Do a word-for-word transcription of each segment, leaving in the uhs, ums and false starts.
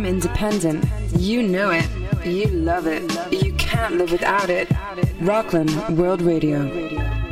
independent. You know it. You love it. You can't live without it. Rockland World Radio.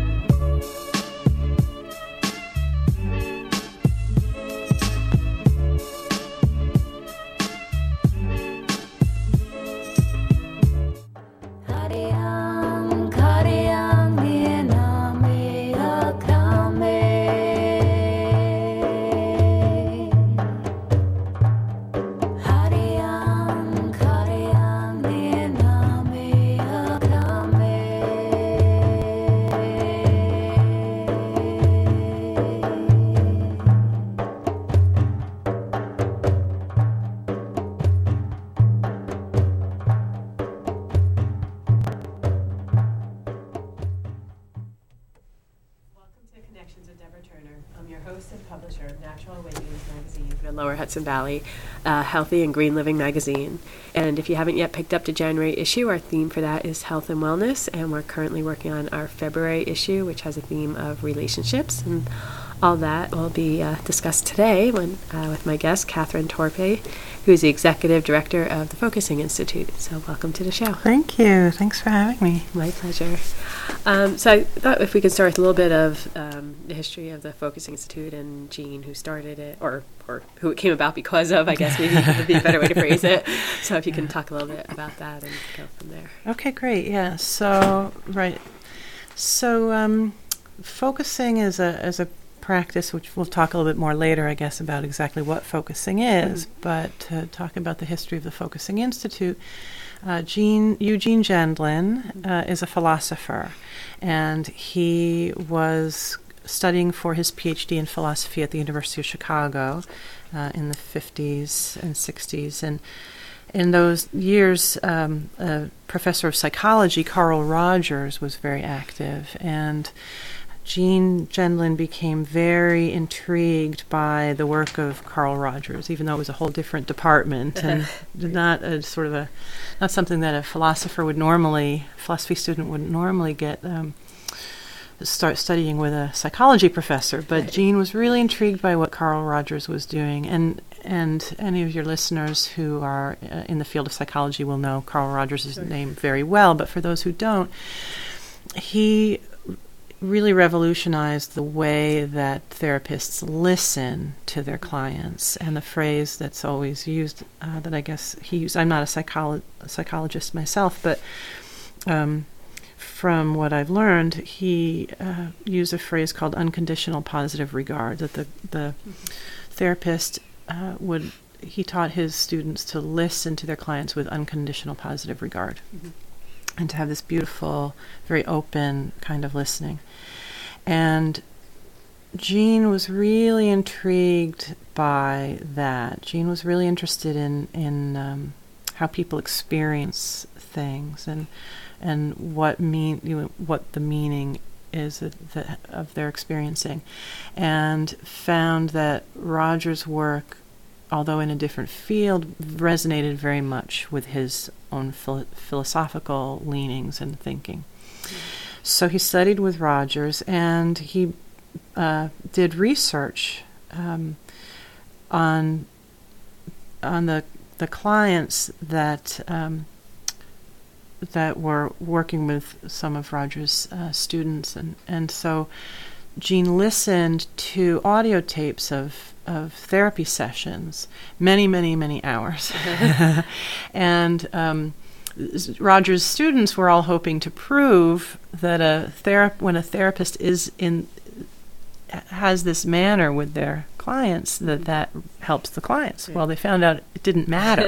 Lower Hudson Valley, uh, Healthy and Green Living magazine. And if you haven't yet picked up the January issue, our theme for that is health and wellness, and we're currently working on our February issue, which has a theme of relationships, and all that will be uh, discussed today when, uh, with my guest, Catherine Torpe, who is the Executive Director of the Focusing Institute. So welcome to the show. Thank you. Thanks for having me. My pleasure. Um, so I thought if we could start with a little bit of um, the history of the Focusing Institute and Jean, who started it, or or who it came about because of, I guess maybe would be a better way to phrase it. So if you can talk a little bit about that and go from there. Okay, great. Yeah. So, right. So um, focusing is a as a practice, which we'll talk a little bit more later, I guess, about exactly what focusing is. Mm-hmm. But to talk about the history of the Focusing Institute, uh, Gene, Eugene Gendlin uh, is a philosopher, and he was studying for his P H D in philosophy at the University of Chicago uh, in the fifties and sixties. And in those years, um, a professor of psychology, Carl Rogers, was very active, and Gene Gendlin became very intrigued by the work of Carl Rogers, even though it was a whole different department and not a sort of a not something that a philosopher would normally, philosophy student would normally get um, start studying with a psychology professor. But right. Gene was really intrigued by what Carl Rogers was doing, and and any of your listeners who are uh, in the field of psychology will know Carl Rogers' sure. name very well. But for those who don't, he really revolutionized the way that therapists listen to their clients. And the phrase that's always used, uh, that I guess he used, I'm not a, psycholo- a psychologist myself, but um, from what I've learned, he uh, used a phrase called unconditional positive regard, that the, the mm-hmm. therapist uh, would, he taught his students to listen to their clients with unconditional positive regard. Mm-hmm. And to have this beautiful, very open kind of listening. And Gene was really intrigued by that. Gene was really interested in in um, how people experience things and and what mean you know, what the meaning is of, the, of their experiencing, and found that Rogers' work, although in a different field, resonated very much with his own phil- philosophical leanings and thinking. Mm-hmm. So he studied with Rogers, and he uh, did research um, on on the the clients that um, that were working with some of Rogers' uh, students, and and so Gene listened to audio tapes of of therapy sessions, many, many, many hours. and um, Rogers' students were all hoping to prove that a thera- when a therapist is in has this manner with their clients, that that helps the clients. Right. Well, they found out it didn't matter.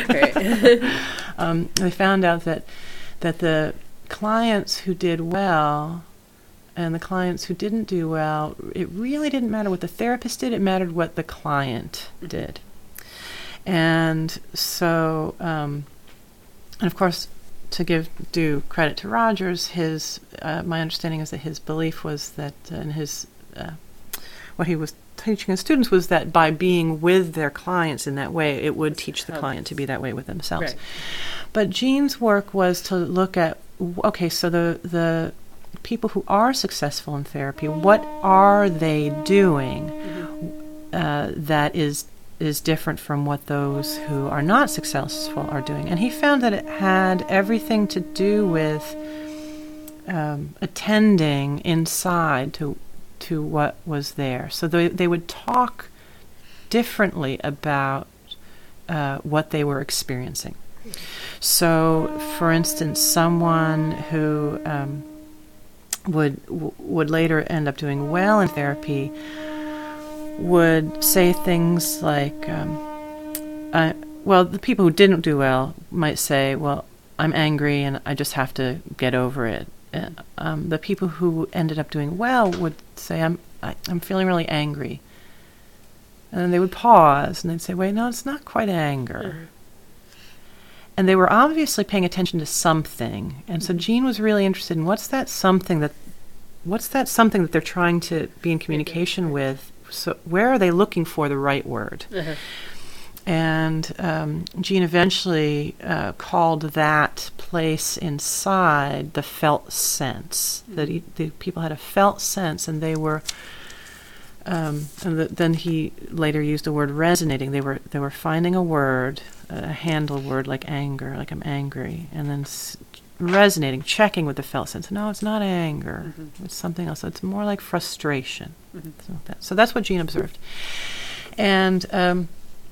um, they found out that that the clients who did well and the clients who didn't do well, it really didn't matter what the therapist did, it mattered what the client did. And so, um, and of course, to give due credit to Rogers, his, uh, my understanding is that his belief was that, uh, and his, uh, what he was teaching his students was that by being with their clients in that way, it would teach the client to be that way with themselves. Right. But Gene's work was to look at, okay, so the, the, people who are successful in therapy, what are they doing mm-hmm. uh, that is is different from what those who are not successful are doing. And he found that it had everything to do with um, attending inside to to what was there. So they they would talk differently about uh, what they were experiencing. So, for instance, someone who um, would w- would later end up doing well in therapy would say things like, um, I, well, the people who didn't do well might say, well, I'm angry and I just have to get over it. Uh, um, the people who ended up doing well would say, I'm I, I'm feeling really angry. And then they would pause and they'd say, wait, no, it's not quite anger. Mm-hmm. And they were obviously paying attention to something. And so Jean was really interested in what's that something that, what's that something that they're trying to be in communication with? So where are they looking for the right word? Uh-huh. And um, Jean eventually uh, called that place inside the felt sense. Mm-hmm. That he, the people had a felt sense, and they were. Um, and the, then he later used the word resonating. They were they were finding a word, a handle word like anger, like I'm angry, and then s- resonating, checking with the felt sense. No, it's not anger. Mm-hmm. It's something else. It's more like frustration. Mm-hmm. So, that, so that's what Jean observed. And um,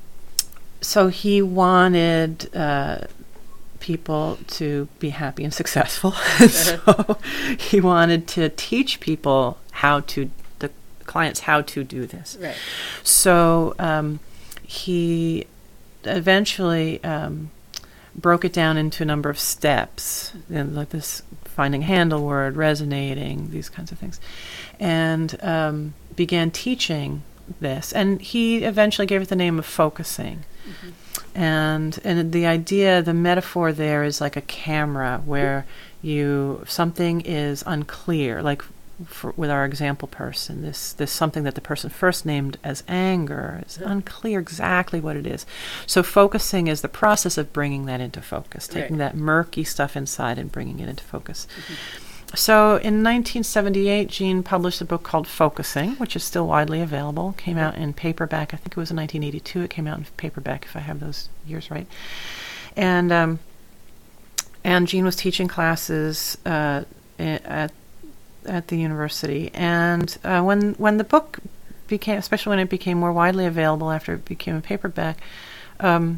so he wanted uh, people to be happy and successful. So he wanted to teach people how to, the clients, how to do this. Right. So um, he eventually um, broke it down into a number of steps, and like this finding a handle word, resonating, these kinds of things, and um, began teaching this. And he eventually gave it the name of focusing. Mm-hmm. And and the idea, the metaphor there is like a camera where you something is unclear, like for, with our example person, this this something that the person first named as anger is yeah. unclear exactly what it is. So focusing is the process of bringing that into focus, taking right. that murky stuff inside and bringing it into focus. Mm-hmm. So in nineteen seventy-eight, Jean published a book called Focusing, which is still widely available. Came out in paperback. I think it was in nineteen eighty-two. It came out in paperback, if I have those years right. And um, and Jean was teaching classes uh, at at the university. And uh, when when the book became, especially when it became more widely available after it became a paperback, um,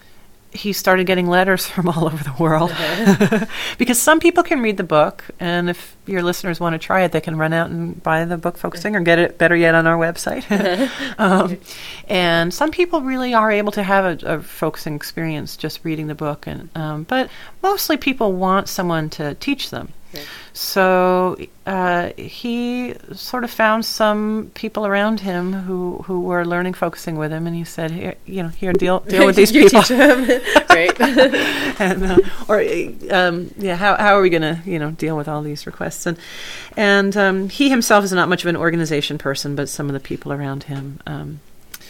he started getting letters from all over the world. Uh-huh. Because some people can read the book, and if your listeners want to try it, they can run out and buy the book Focusing, or get it, better yet, on our website. um, and some people really are able to have a, a focusing experience just reading the book, and um, but mostly people want someone to teach them. Okay. So uh, he sort of found some people around him who, who were learning focusing with him, and he said, "Here, you know, here, deal deal with these people." Teach them. Great. and, uh, or um, yeah, how how are we going to you know deal with all these requests? And and um, he himself is not much of an organization person, but some of the people around him Um,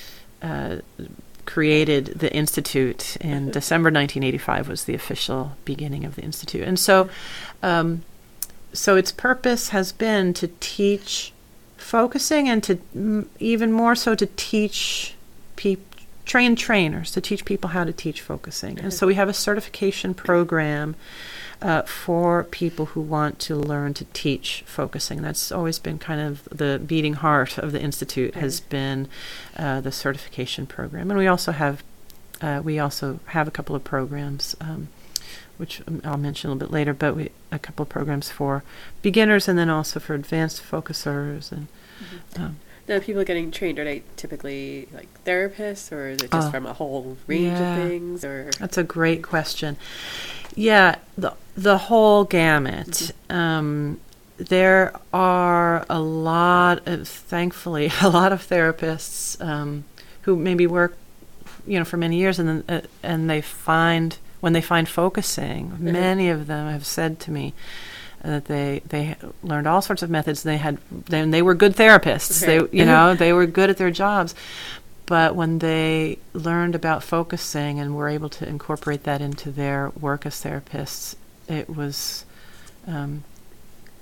uh, created the Institute in December nineteen eighty-five was the official beginning of the Institute. And so um, so its purpose has been to teach focusing, and to m- even more so to teach people, train trainers, to teach people how to teach focusing. Mm-hmm. And so we have a certification program uh, for people who want to learn to teach focusing. That's always been kind of the beating heart of the Institute, mm-hmm. has been uh, the certification program. And we also have uh, we also have a couple of programs, um, which I'll mention a little bit later, but we a couple of programs for beginners and then also for advanced focusers. And mm-hmm. um, now, people getting trained, are they typically like therapists, or is it just uh, from a whole range yeah. of things? Or that's a great question. Yeah, the the whole gamut. Mm-hmm. Um, there are a lot of, thankfully, a lot of therapists um, who maybe work, you know, for many years, and then uh, and they find when they find focusing, mm-hmm. many of them have said to me that they they learned all sorts of methods. They had then they were good therapists. Okay. They you know they were good at their jobs. But when they learned about focusing and were able to incorporate that into their work as therapists, it was um,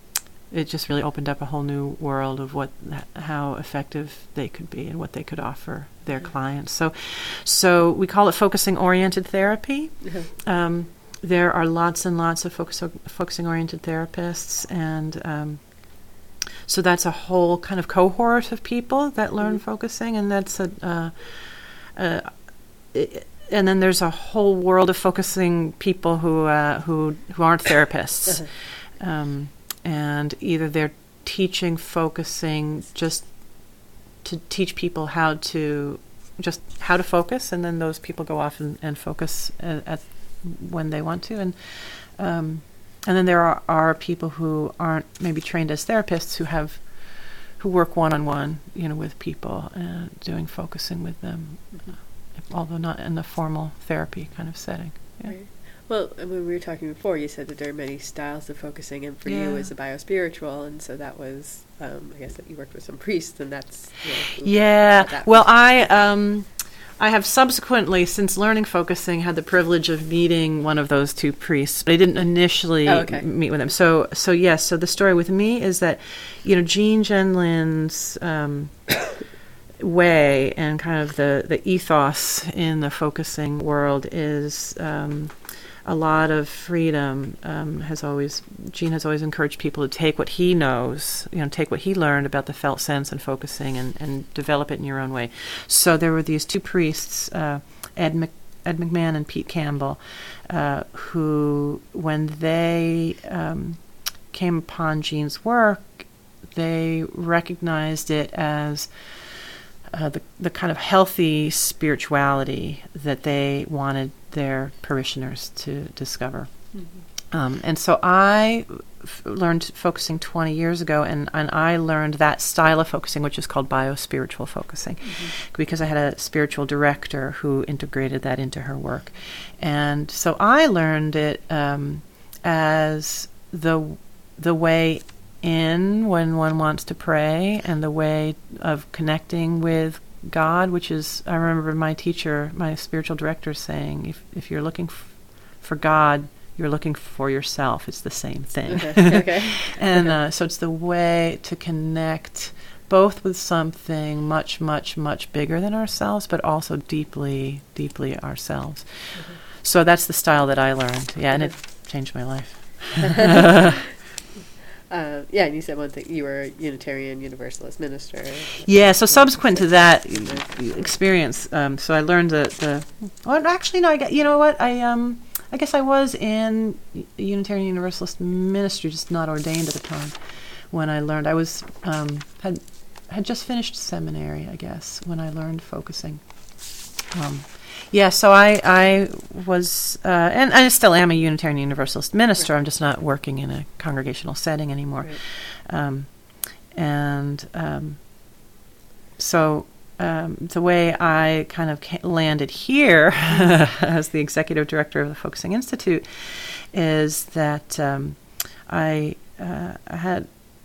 it just really opened up a whole new world of what how effective they could be and what they could offer their mm-hmm. clients. So, so we call it focusing-oriented therapy. Mm-hmm. Um, there are lots and lots of focus, focusing-oriented therapists, and um, so that's a whole kind of cohort of people that learn mm-hmm. focusing, and that's a, uh, uh, it, and then there's a whole world of focusing people who uh, who who aren't therapists, uh-huh. um, and either they're teaching focusing just to teach people how to just how to focus, and then those people go off and, and focus at, at when they want to, and um, and then there are, are people who aren't maybe trained as therapists who have who work one on one, you know, with people and doing focusing with them. Mm-hmm. Although not in the formal therapy kind of setting. Yeah. Right. Well, when we were talking before, you said that there are many styles of focusing, and for yeah. you as a biospiritual, and so that was, um, I guess, that you worked with some priests, and that's. You know, yeah. Well, I um, I have subsequently, since learning focusing, had the privilege of meeting one of those two priests, but I didn't initially oh, okay. meet with them. So, so yes. So the story with me is that, you know, Jean Genlin's. Um, way and kind of the, the ethos in the focusing world is um, a lot of freedom. Um, has always Jean has always encouraged people to take what he knows, you know, take what he learned about the felt sense and focusing, and, and develop it in your own way. So there were these two priests, uh, Ed Mc, Ed McMahon and Pete Campbell, uh, who, when they um, came upon Jean's work, they recognized it as Uh, the the kind of healthy spirituality that they wanted their parishioners to discover. Mm-hmm. Um, and so I f- learned focusing twenty years ago, and, and I learned that style of focusing, which is called biospiritual focusing, mm-hmm. because I had a spiritual director who integrated that into her work. And so I learned it um, as the the way in when one wants to pray, and the way of connecting with God, which is, I remember my teacher, my spiritual director saying, if if you're looking f- for God, you're looking for yourself. It's the same thing. Okay. okay. And okay. Uh, so it's the way to connect both with something much, much, much bigger than ourselves, but also deeply, deeply ourselves. Mm-hmm. So that's the style that I learned. Yeah, and it changed my life. Uh, yeah, and you said one thing, you were a Unitarian Universalist minister. Yeah, so subsequent to that experience, um, so I learned the, the well, actually, no, I got, you know what, I um, I guess I was in Unitarian Universalist ministry, just not ordained at the time when I learned. I was, um, had, had just finished seminary, I guess, when I learned focusing. Um, Yeah, so I I was, uh, and I still am a Unitarian Universalist minister. Right. I'm just not working in a congregational setting anymore. Right. Um, and um, so um, the way I kind of ca- landed here as the executive director of the Focusing Institute is that um, I, uh, I had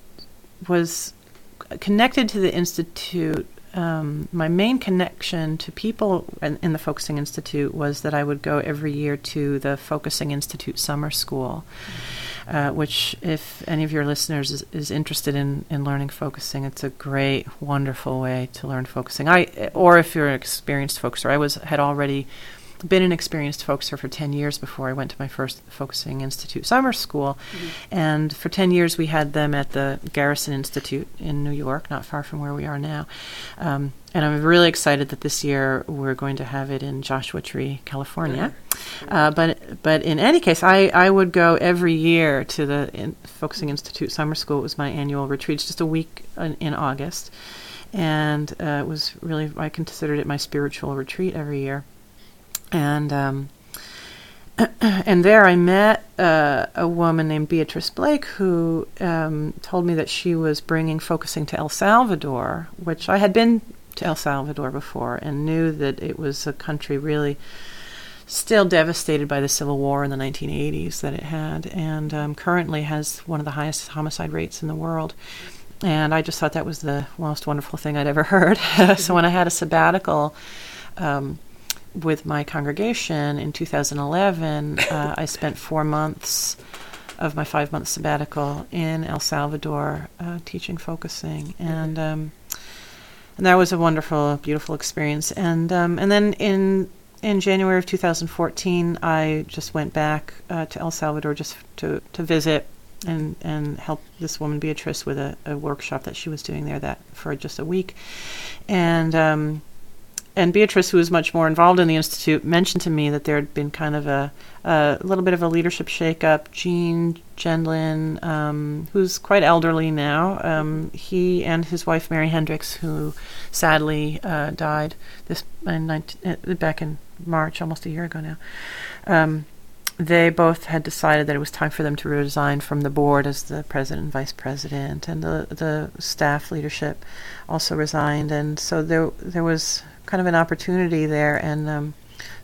was connected to the Institute. Um, my main connection to people in, in the Focusing Institute was that I would go every year to the Focusing Institute Summer School, mm-hmm. uh, which, if any of your listeners is, is interested in, in learning focusing, it's a great, wonderful way to learn focusing. I, or if you're an experienced focuser, I was had already been an experienced focuser for ten years before I went to my first Focusing Institute summer school. Mm-hmm. And for ten years we had them at the Garrison Institute in New York, not far from where we are now. Um, and I'm really excited that this year we're going to have it in Joshua Tree, California. Mm-hmm. Uh, but but in any case, I, I would go every year to the in Focusing Institute summer school. It was my annual retreat. It's just a week in, in August. And uh, it was really, I considered it my spiritual retreat every year. And um, and there I met uh, a woman named Beatrice Blake who um, told me that she was bringing focusing to El Salvador, which I had been to El Salvador before and knew that it was a country really still devastated by the Civil War in the nineteen eighties that it had, and um, currently has one of the highest homicide rates in the world. And I just thought that was the most wonderful thing I'd ever heard. So when I had a sabbatical um, with my congregation in two thousand eleven, uh, I spent four months of my five-month sabbatical in El Salvador, uh, teaching focusing, and um, and that was a wonderful, beautiful experience. And um, and then in in January of two thousand fourteen, I just went back uh, to El Salvador just to to visit and and help this woman Beatrice with a, a workshop that she was doing there that for just a week, and. Um, And Beatrice, who was much more involved in the Institute, mentioned to me that there had been kind of a, a little bit of a leadership shakeup. Jean Gendlin, um, who's quite elderly now, um, he and his wife Mary Hendricks, who sadly uh, died this in nineteen, uh, back in March, almost a year ago now. Um, they both had decided that it was time for them to resign from the board as the president and vice president, and the the staff leadership also resigned, and so there there was kind of an opportunity there, and um,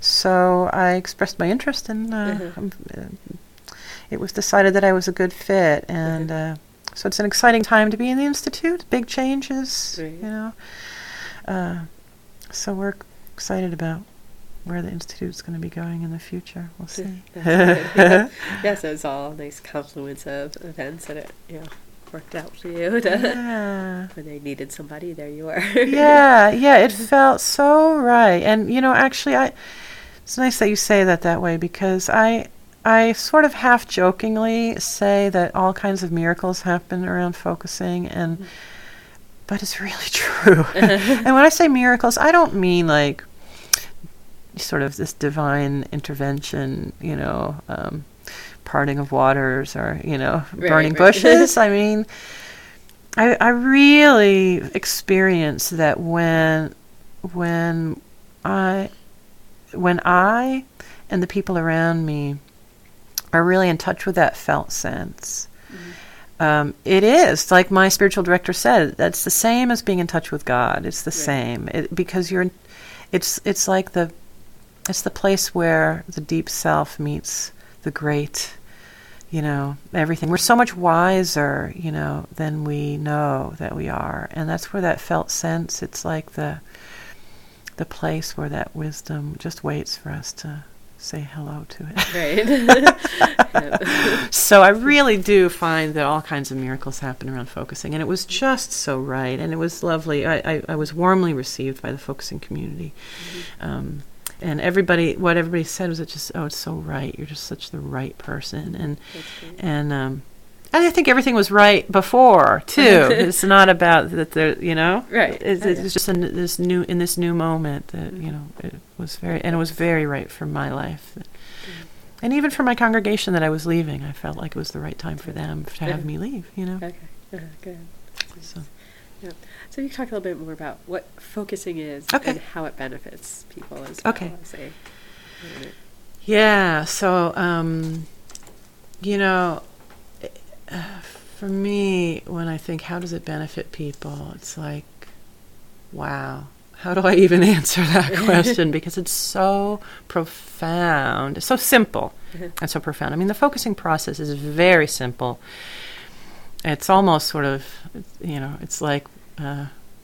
so I expressed my interest, and uh, mm-hmm. um, uh, it was decided that I was a good fit, and mm-hmm. uh, so it's an exciting time to be in the Institute. Big changes, right. you know. Uh, so we're excited about where the Institute's going to be going in the future. We'll see. yeah. yeah, so it's all a nice confluence of events that it, you know, worked out for you. To yeah. When they needed somebody, there you were. yeah, yeah, it felt so right. And, you know, actually, I it's nice that you say that that way, because I I sort of half-jokingly say that all kinds of miracles happen around focusing, and mm-hmm. but it's really true. And when I say miracles, I don't mean like sort of this divine intervention, you know, um, parting of waters, or, you know, right, burning right. bushes. I mean, I I really experienced that when when I when I and the people around me are really in touch with that felt sense. Mm-hmm. Um, it is, like my spiritual director said, that's the same as being in touch with God. It's the right. same, it, because you're. It's it's like the it's the place where the deep self meets the great. You know, everything. We're so much wiser, you know, than we know that we are. And that's where that felt sense, it's like the the place where that wisdom just waits for us to say hello to it. Right. So I really do find that all kinds of miracles happen around focusing. And it was just so right. And it was lovely. I, I, I was warmly received by the focusing community. Mm-hmm. Um And everybody, what everybody said was, it just, oh, it's so right. You're just such the right person, and and um, and I think everything was right before too. It's not about that there, you know, right? It's, it's yeah. just in this new in this new moment that you know it was very, and it was very right for my life, mm-hmm. and even for my congregation that I was leaving. I felt like it was the right time for them to have me leave. You know. Okay. Uh, good. So. Yeah. So you talk a little bit more about what focusing is okay. and how it benefits people as well. Okay. As they, yeah. So, um, you know, uh, for me, when I think, how does it benefit people? It's like, wow. How do I even answer that question? Because it's so profound. It's so simple and so profound. I mean, the focusing process is very simple. It's almost sort of, you know, it's like uh,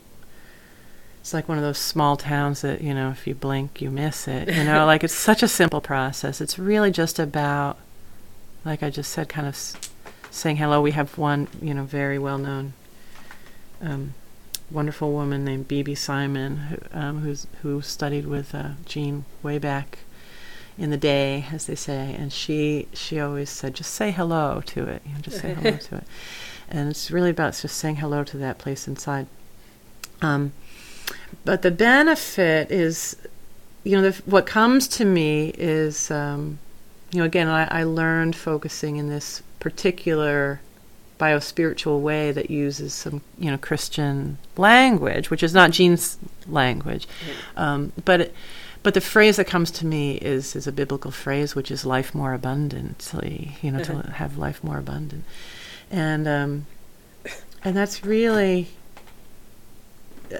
it's like one of those small towns that, you know, if you blink, you miss it. You know, like it's such a simple process. It's really just about, like I just said, kind of s- saying hello. We have one, you know, very well-known, um, wonderful woman named B B Simon, who, um, who's who studied with uh, Jean way back in the day, as they say, and she she always said, just say hello to it, you know, just say hello to it. And it's really about just saying hello to that place inside. Um, but the benefit is, you know, the, what comes to me is, um, you know, again, I, I learned focusing in this particular bio-spiritual way that uses some, you know, Christian language, which is not Jean's language. Um, but it, But the phrase that comes to me is is a biblical phrase, which is life more abundantly, you know, uh-huh. to have life more abundant. And um, and that's really uh,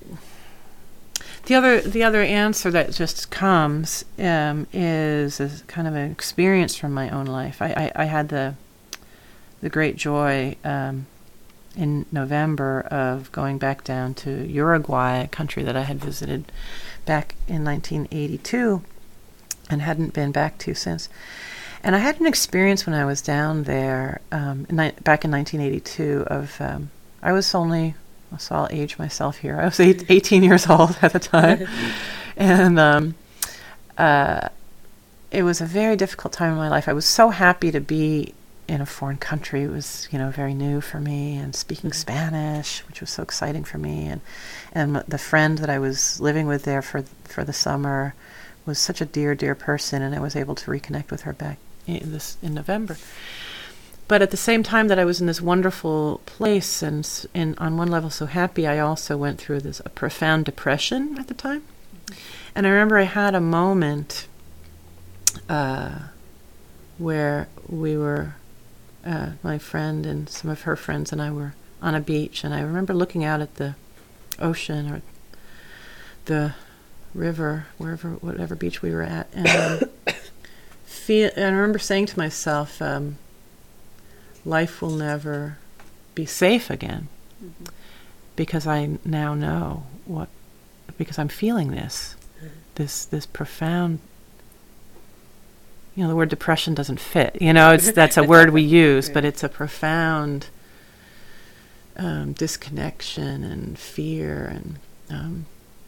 the other the other answer that just comes um, is is kind of an experience from my own life. I, I, I had the the great joy um, in November of going back down to Uruguay, a country that I had visited back in nineteen eighty-two and hadn't been back to since. And I had an experience when I was down there um, in ni- back in nineteen eighty-two of, um, I was only, so I'll age myself here, I was eight, eighteen years old at the time. And um, uh, it was a very difficult time in my life. I was so happy to be in a foreign country. It was, you know, very new for me, and speaking Spanish, which was so exciting for me. And and the friend that I was living with there for for the summer was such a dear, dear person, and I was able to reconnect with her back in this in November. But at the same time that I was in this wonderful place and, s- and on one level so happy, I also went through this a profound depression at the time. And I remember I had a moment uh, where we were, uh, my friend and some of her friends and I were on a beach, and I remember looking out at the ocean or the river, wherever, whatever beach we were at, and um, feel. And I remember saying to myself, um, "Life will never be safe again," mm-hmm. because I now know what, because I'm feeling this, mm-hmm. this this profound. You know, the word depression doesn't fit. You know, it's that's a word we use, but it's a profound um, disconnection and fear and. Um,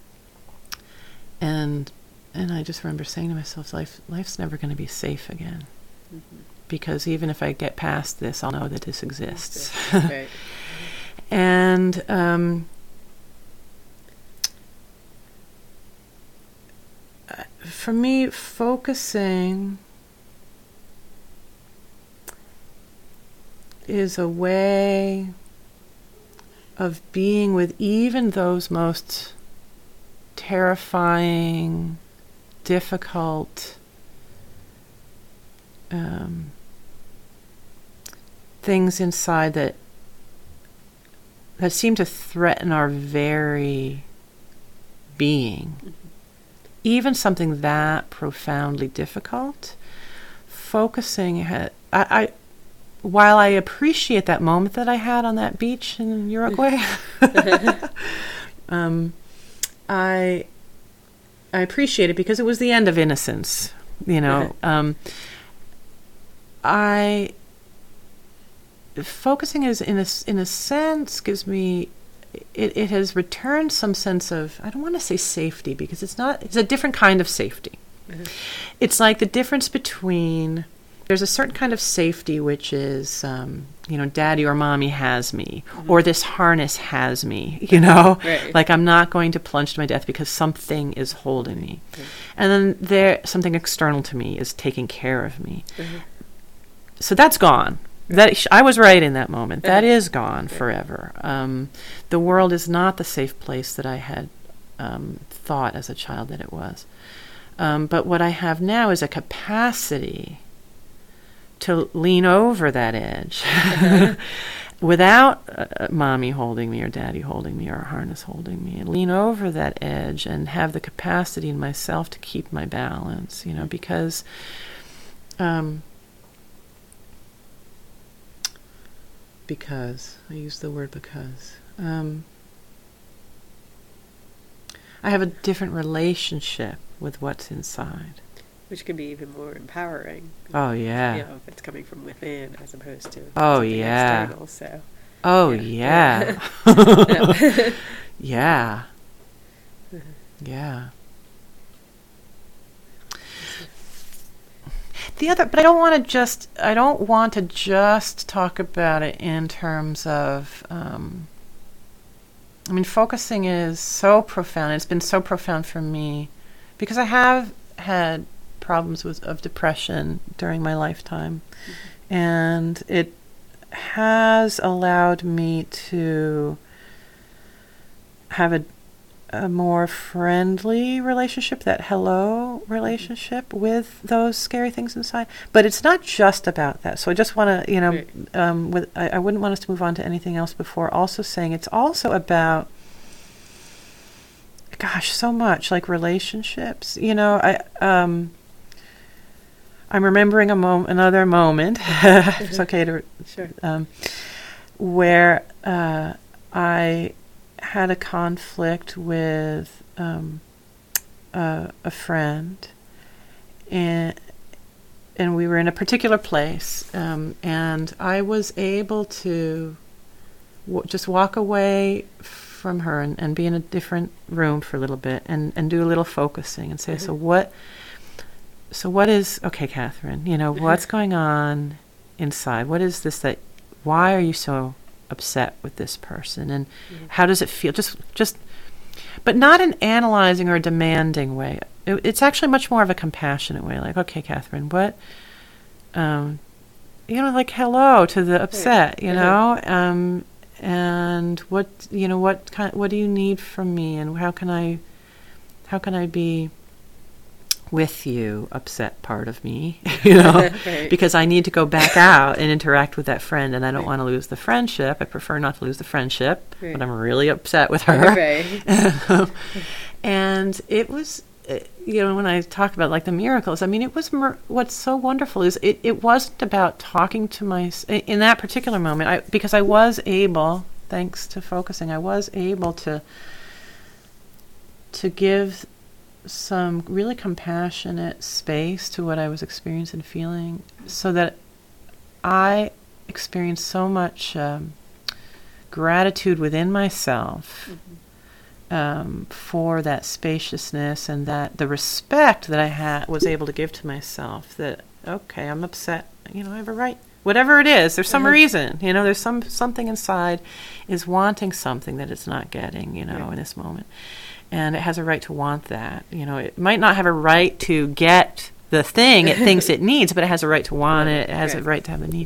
And and I just remember saying to myself, life life's never going to be safe again. Mm-hmm. Because even if I get past this, I'll know that this exists. Right. And um, for me, focusing is a way of being with even those most terrifying, difficult um, things inside that that seem to threaten our very being. Mm-hmm. Even something that profoundly difficult, focusing, ha- I, I, while I appreciate that moment that I had on that beach in Uruguay, um, I I appreciate it because it was the end of innocence, you know. um, I focusing is in a in a sense gives me it, it has returned some sense of, I don't want to say safety because it's not, it's a different kind of safety. Mm-hmm. It's like the difference between, there's a certain kind of safety which is, um, you know, daddy or mommy has me, mm-hmm. or this harness has me, you know, right. Like I'm not going to plunge to my death because something is holding me. Mm-hmm. And then there, something external to me is taking care of me. Mm-hmm. So that's gone. That I was right in that moment. That is gone forever. Um, the world is not the safe place that I had um, thought as a child that it was. Um, but what I have now is a capacity to lean over that edge without uh, mommy holding me or daddy holding me or a harness holding me, and lean over that edge and have the capacity in myself to keep my balance, you know, because um, because I use the word because um, I have a different relationship with what's inside. Which can be even more empowering. Oh, yeah. You know, if it's coming from within as opposed to oh, something yeah. external. So, oh, yeah. Yeah. Yeah. Yeah. The other, but I don't want to just, I don't want to just talk about it in terms of, um, I mean, focusing is so profound. It's been so profound for me because I have had problems with of depression during my lifetime, mm-hmm. and it has allowed me to have a a more friendly relationship, that hello relationship with those scary things inside. But it's not just about that. So I just want to, you know, right. um, with I, I wouldn't want us to move on to anything else before also saying it's also about, gosh, so much like relationships. You know, I um, I'm remembering a moment, another moment. It's okay to, sure. um, where uh, I. had a conflict with um, uh, a friend, and and we were in a particular place, um, and I was able to w- just walk away from her and, and be in a different room for a little bit and, and do a little focusing and say, mm-hmm. so what, so what is, okay, Catherine, you know, what's going on inside? What is this that, why are you so upset with this person? And mm-hmm. how does it feel? Just, just, but not an analyzing or a demanding way. It, it's actually much more of a compassionate way. Like, okay, Catherine, what, um, you know, like, hello to the upset, you know, um, and what, you know, what kind, what do you need from me, and how can I, how can I be with you, upset part of me, you know, right. because I need to go back out and interact with that friend, and I don't right. want to lose the friendship. I prefer not to lose the friendship, right. but I'm really upset with her. Right. And it was, you know, when I talk about like the miracles, I mean, it was, mer- what's so wonderful is it, it wasn't about talking to my, in that particular moment, I, because I was able, thanks to focusing, I was able to, to give some really compassionate space to what I was experiencing and feeling, so that I experienced so much um, gratitude within myself. Mm-hmm. Um, for that spaciousness and that the respect that I had was able to give to myself, that okay, I'm upset, you know, I have a right, whatever it is, there's some mm-hmm. reason, you know, there's some something inside is wanting something that it's not getting, you know, yeah. in this moment, and it has a right to want that, you know. It might not have a right to get the thing it thinks it needs, but it has a right to want right. it, it has right. a right to have the need.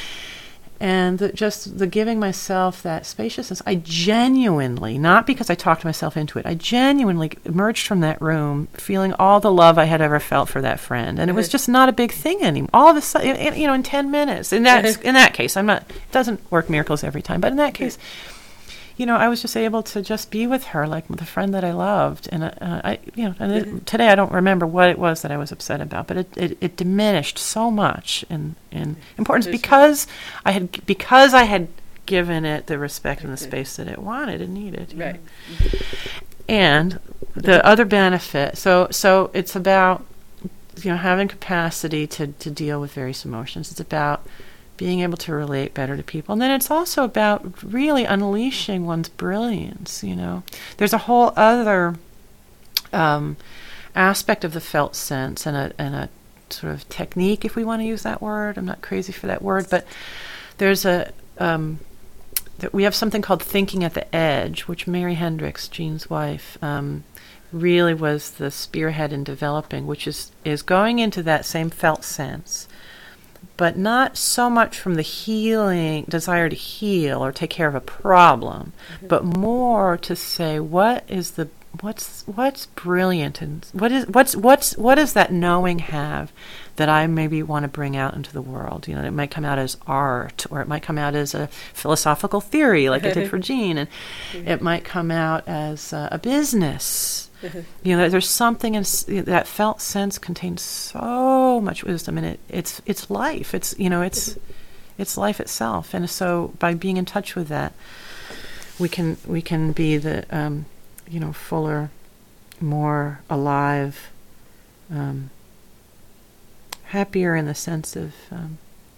And the, just the giving myself that spaciousness, I genuinely, not because I talked myself into it, I genuinely emerged from that room feeling all the love I had ever felt for that friend. And it was just not a big thing anymore. All of a sudden, you know, in ten minutes, in that, in that case, I'm not, it doesn't work miracles every time, but in that case, you know, I was just able to just be with her like the friend that I loved. And, uh, I, you know, and it, today I don't remember what it was that I was upset about, but it, it, it diminished so much in, in importance because I had, because I had given it the respect and the space that it wanted and needed. Right. Know? And the other benefit, so, so it's about, you know, having capacity to, to deal with various emotions. It's about being able to relate better to people. And then it's also about really unleashing one's brilliance, you know. There's a whole other um, aspect of the felt sense and a, and a sort of technique, if we want to use that word. I'm not crazy for that word, but there's a, um, th- we have something called thinking at the edge, which Mary Hendricks, Jean's wife, um, really was the spearhead in developing, which is, is going into that same felt sense, but not so much from the healing, desire to heal or take care of a problem, mm-hmm. but more to say, what is the, what's, what's brilliant and what is, what's, what's, what does that knowing have that I maybe want to bring out into the world? You know, it might come out as art, or it might come out as a philosophical theory like it did for Jean, and mm-hmm. it might come out as uh, a business. Mm-hmm. You know, there's something in that felt sense contains so much wisdom in it. It's it's life. It's you know, it's mm-hmm. it's life itself. And so by being in touch with that, we can we can be the um, you know, fuller, more alive, um, happier in the sense of um,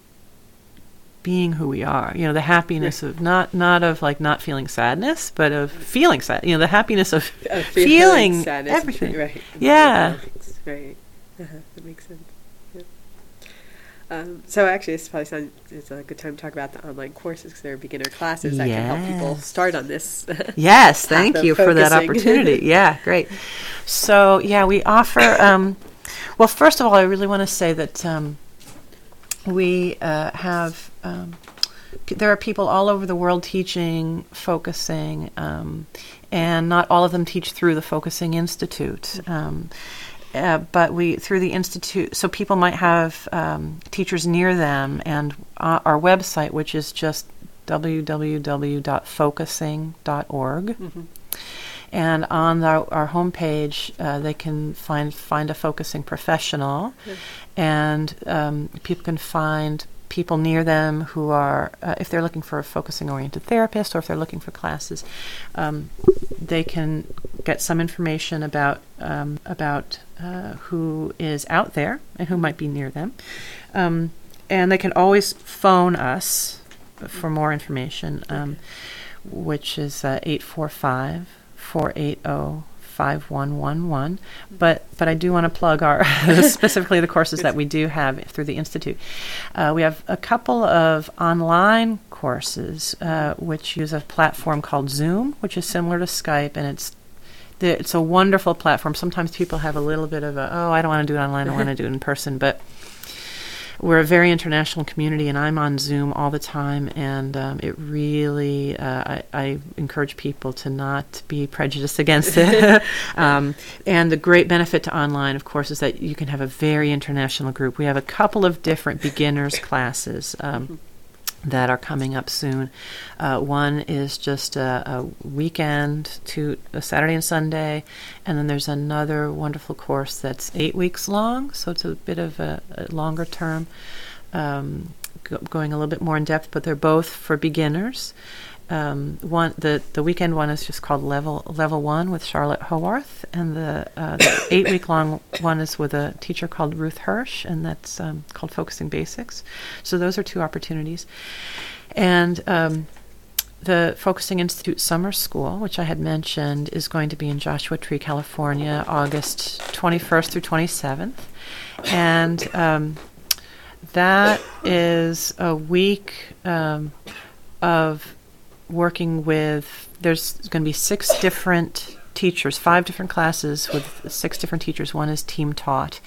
being who we are. You know, the happiness of not not of like not feeling sadness, but of feeling sad. You know, the happiness of, of feeling, feeling sadness, everything. Right. Yeah. Right. Uh-huh. That makes sense. Yeah. Um, so actually, this probably sounds it's a good time to talk about the online courses, because they're beginner classes that yes. can help people start on this. Yes. Thank you for that opportunity. Yeah. Great. So yeah, we offer. Um, well, first of all, I really want to say that. Um, We uh, have, um, p- there are people all over the world teaching, focusing, um, and not all of them teach through the Focusing Institute. Um, uh, but we, through the Institute, so people might have um, teachers near them, and uh, our website, which is just w w w dot focusing dot org. Mm-hmm. And on the, our homepage, uh, they can find find a focusing professional, mm-hmm. and um, people can find people near them who are, uh, if they're looking for a focusing-oriented therapist or if they're looking for classes, um, they can get some information about um, about uh, who is out there and who might be near them. Um, and they can always phone us for more information, um, which is uh, eight four five, four eight zero, five one one one. But but I do want to plug our specifically the courses that we do have through the Institute. Uh, we have a couple of online courses uh, which use a platform called Zoom, which is similar to Skype, and it's the, it's a wonderful platform. Sometimes people have a little bit of a, oh, I don't want to do it online, I want to do it in person, but we're a very international community, and I'm on Zoom all the time, and um, it really, uh, I, I encourage people to not be prejudiced against it. um, and the great benefit to online, of course, is that you can have a very international group. We have a couple of different beginners classes um, that are coming up soon. Uh, one is just a, a weekend, to a Saturday and Sunday, and then there's another wonderful course that's eight weeks long, so it's a bit of a, a longer term, um, go, going a little bit more in depth, but they're both for beginners. Um, one the, the weekend one is just called Level Level One with Charlotte Howarth, and the, uh, the eight week long one is with a teacher called Ruth Hirsch, and that's um, called Focusing Basics. So those are two opportunities, and um, the Focusing Institute Summer School, which I had mentioned, is going to be in Joshua Tree, California, August twenty-first through twenty-seventh, and um, that is a week um, of working with, there's going to be six different teachers, five different classes with six different teachers. One is team taught.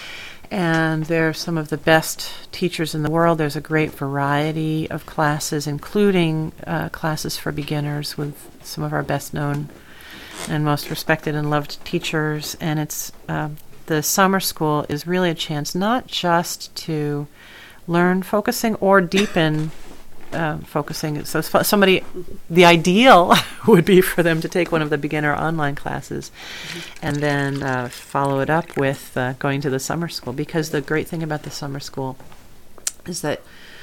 And they're some of the best teachers in the world. There's a great variety of classes, including uh, classes for beginners with some of our best known and most respected and loved teachers. And it's uh, the summer school is really a chance not just to learn focusing or deepen Uh, focusing. So somebody, the ideal would be for them to take one of the beginner online classes mm-hmm. and then uh, follow it up with uh, going to the summer school, because the great thing about the summer school is that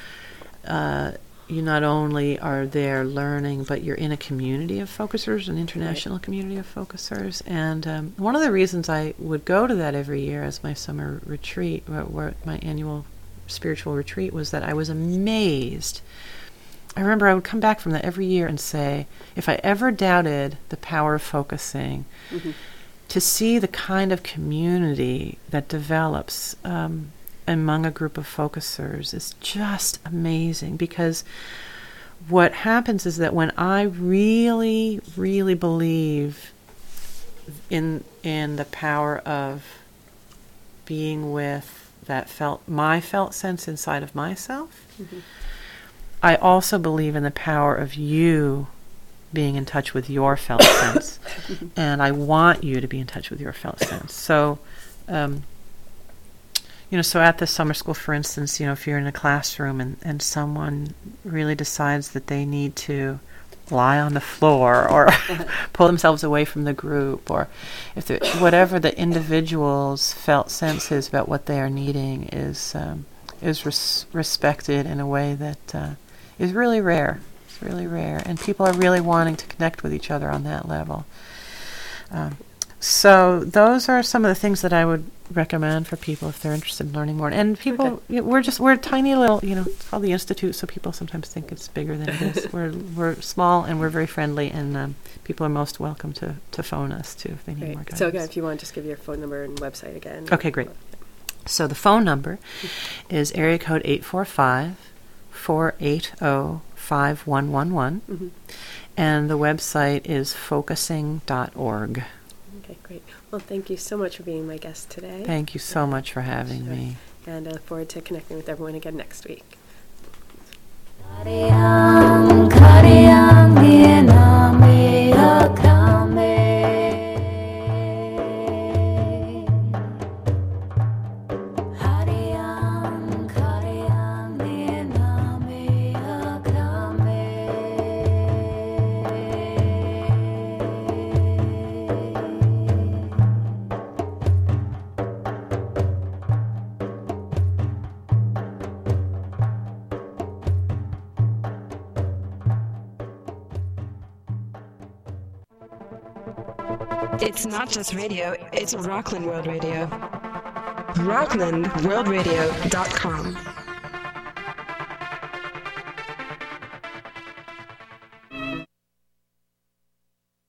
uh, you not only are there learning, but you're in a community of focusers, an international right. community of focusers. And um, one of the reasons I would go to that every year as my summer retreat, or, or my annual spiritual retreat, was that I was amazed. I remember I would come back from that every year and say, if I ever doubted the power of focusing, mm-hmm. to see the kind of community that develops um, among a group of focusers is just amazing. Because what happens is that when I really, really believe in in the power of being with that felt, my felt sense inside of myself, mm-hmm. I also believe in the power of you being in touch with your felt sense. And I want you to be in touch with your felt sense. So, um, you know, so at the summer school, for instance, you know, if you're in a classroom and, and someone really decides that they need to lie on the floor or pull themselves away from the group, or if whatever the individual's felt sense is about what they are needing is um, is res- respected in a way that uh, is really rare. It's really rare. And people are really wanting to connect with each other on that level. Um, so those are some of the things that I would recommend for people if they're interested in learning more. And people, okay. you know, we're just, we're a tiny little, you know, it's called the Institute, so people sometimes think it's bigger than it is. We're we're small and we're very friendly, and um, people are most welcome to, to phone us, too, if they need great. more guidance. So again, if you want, just give your phone number and website again. Okay, great. So the phone number is area code eight four five, four eight zero, five one one one, mm-hmm. and the website is focusing dot org. Okay, great. Well, thank you so much for being my guest today. Thank you so much for having sure. me. And I look forward to connecting with everyone again next week. It's not just radio, it's Rockland World Radio. rockland world radio dot com